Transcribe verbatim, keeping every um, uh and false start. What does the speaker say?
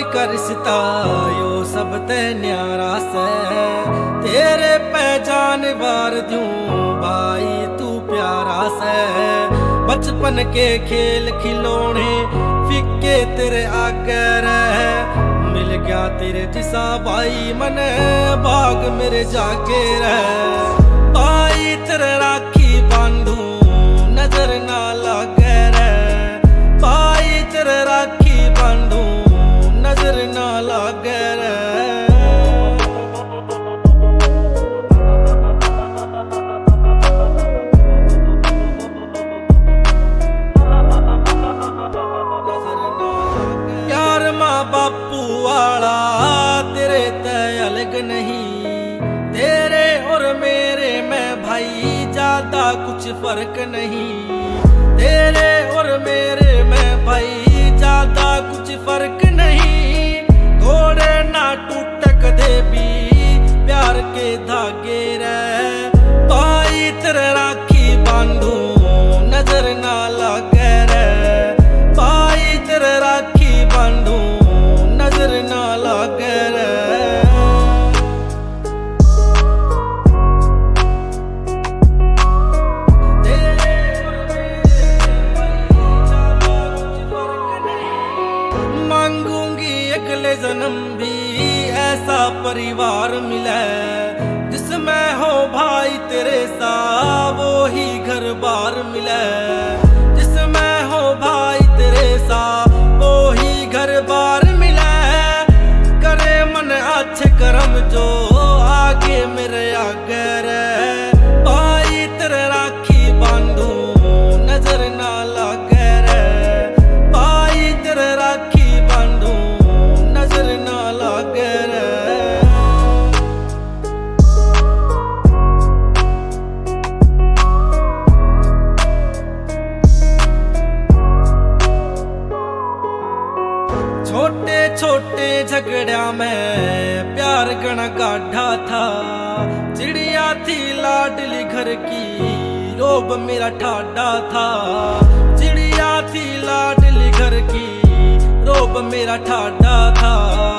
का रिश्ता यो सब ते न्यारा से, तेरे पहचान बार दूं भाई तू प्यारा से। बचपन के खेल खिलौने फिक्के तेरे आगे रहे, मिल गया तेरे जिसा भाई मने बाग मेरे जाके रहे। भाई तेरे राखी बांधू नजर ना लागे रे, भाई तेरे राखी बांधू नजर ना लागे रे। यार माँ बापू वाला तेरे ते अलग नहीं, तेरे और मेरे में भाई ज्यादा कुछ फर्क नहीं। तेरे और मेरे में भाई ज्यादा कुछ फर्क नहीं, थोड़े ना टूटक दे भी प्यार के धागे रे। भाई तेरे राखी बांधू नजर ना लागे रे, भाई तेरे राखी बांधू नजर ना लागे रे। अगले जन्म भी ऐसा परिवार मिले, जिसमें हो भाई तेरे सा वो ही घर बार मिले। जिसमें हो भाई तेरे सा वो ही घर बार मिले, करे मन अच्छे कर्म जो आगे मेरे आगे रे। भाई तेरे राखी बांधू नजर ना लागे रे, भाई तेरे राखी बांधू नजर ना लागे रे। छोटे छोटे झगड़िया में प्यार गणा गाढ़ा था, चिड़िया थी लाडली घर की रोब मेरा ठाडा था। चिड़िया थी लाडली घर की रोब मेरा ठाडा था।